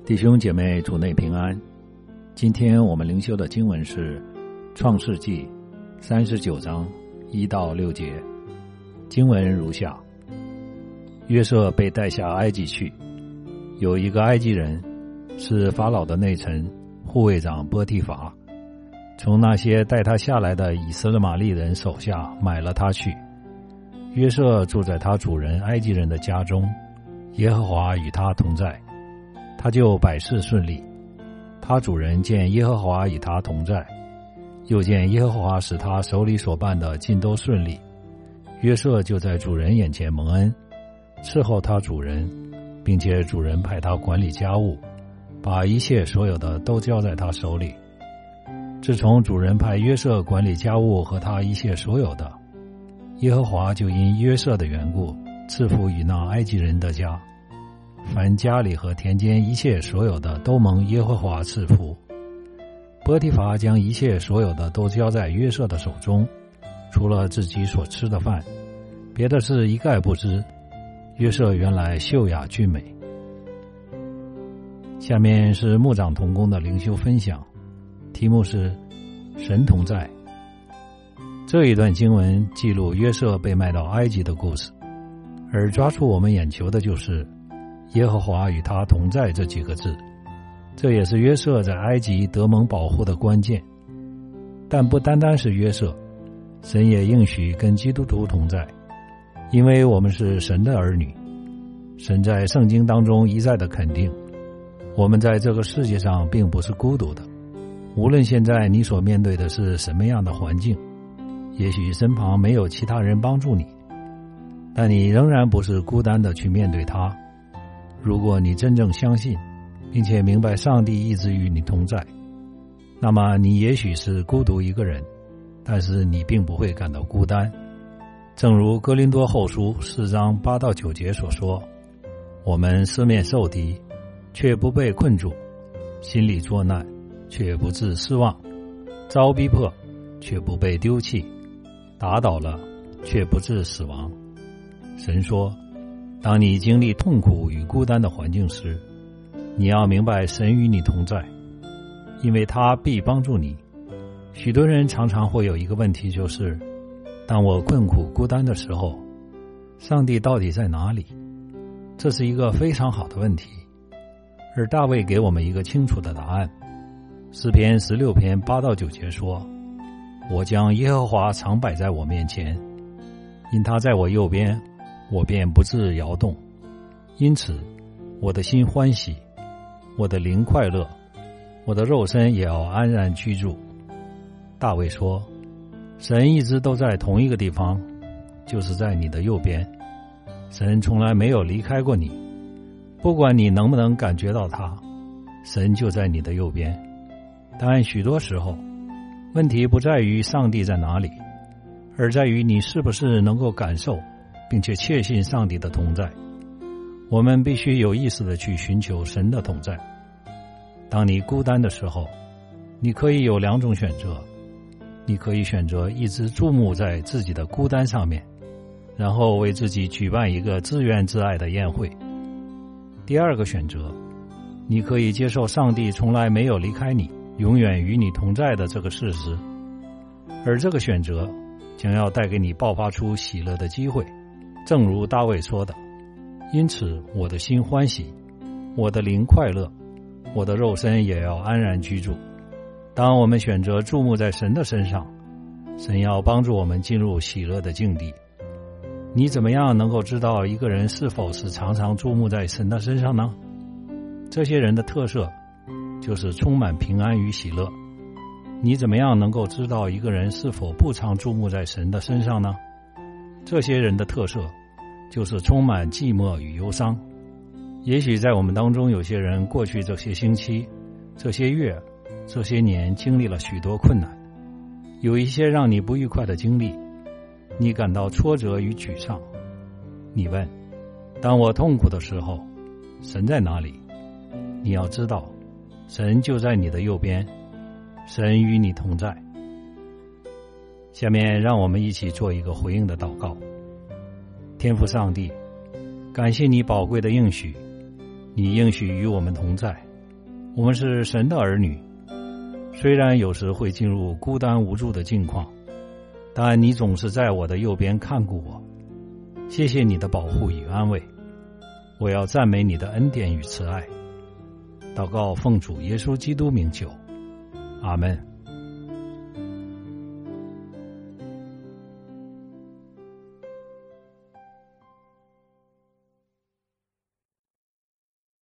弟兄姐妹，主内平安。今天我们灵修的经文是创世纪39章1到6节。经文如下：约瑟被带下埃及去，有一个埃及人是法老的内臣护卫长波提乏，从那些带他下来的以斯玛利人手下买了他去。约瑟住在他主人埃及人的家中，耶和华与他同在，他就百事顺利。他主人见耶和华与他同在，又见耶和华使他手里所办的尽都顺利，约瑟就在主人眼前蒙恩，伺候他主人，并且主人派他管理家务，把一切所有的都交在他手里。自从主人派约瑟管理家务和他一切所有的，耶和华就因约瑟的缘故赐福于那埃及人的家，凡家里和田间一切所有的都蒙耶和华赐福。波提乏将一切所有的都交在约瑟的手中，除了自己所吃的饭，别的事一概不知。约瑟原来秀雅俊美。下面是牧长同工的灵修分享，题目是神同在。这一段经文记录约瑟被卖到埃及的故事，而抓住我们眼球的就是耶和华与他同在这几个字，这也是约瑟在埃及得蒙保护的关键。但不单单是约瑟，神也应许跟基督徒同在，因为我们是神的儿女。神在圣经当中一再的肯定，我们在这个世界上并不是孤独的。无论现在你所面对的是什么样的环境，也许身旁没有其他人帮助你，但你仍然不是孤单的去面对它。如果你真正相信，并且明白上帝一直与你同在，那么你也许是孤独一个人，但是你并不会感到孤单。正如哥林多后书4章8到9节所说，我们四面受敌，却不被困住；心里作难，却不致失望；遭逼迫，却不被丢弃；打倒了，却不致死亡。神说，当你经历痛苦与孤单的环境时，你要明白神与你同在，因为他必帮助你。许多人常常会有一个问题，就是当我困苦孤单的时候，上帝到底在哪里？这是一个非常好的问题，而大卫给我们一个清楚的答案。诗篇16篇8到9节说，我将耶和华常摆在我面前，因他在我右边，我便不致摇动。因此我的心欢喜，我的灵快乐，我的肉身也要安然居住。大卫说，神一直都在同一个地方，就是在你的右边。神从来没有离开过你，不管你能不能感觉到他，神就在你的右边。但许多时候，问题不在于上帝在哪里，而在于你是不是能够感受并且确信上帝的同在。我们必须有意识地去寻求神的同在。当你孤单的时候，你可以有2种选择。你可以选择一直注目在自己的孤单上面，然后为自己举办一个自怨自艾的宴会。第二个选择，你可以接受上帝从来没有离开你，永远与你同在的这个事实，而这个选择将要带给你爆发出喜乐的机会。正如大卫说的，因此我的心欢喜，我的灵快乐，我的肉身也要安然居住。当我们选择注目在神的身上，神要帮助我们进入喜乐的境地。你怎么样能够知道一个人是否是常常注目在神的身上呢？这些人的特色就是充满平安与喜乐。你怎么样能够知道一个人是否不常注目在神的身上呢？这些人的特色就是充满寂寞与忧伤。也许在我们当中有些人过去这些星期、这些月、这些年经历了许多困难，有一些让你不愉快的经历，你感到挫折与沮丧。你问，当我痛苦的时候，神在哪里？你要知道，神就在你的右边，神与你同在。下面让我们一起做一个回应的祷告。天父上帝，感谢你宝贵的应许，你应许与我们同在， 我们是神的儿女，虽然有时会进入孤单无助的境况，但你总是在我的右边看顾我。谢谢你的保护与安慰，我要赞美你的恩典与慈爱。祷告奉主耶稣基督名求，阿们。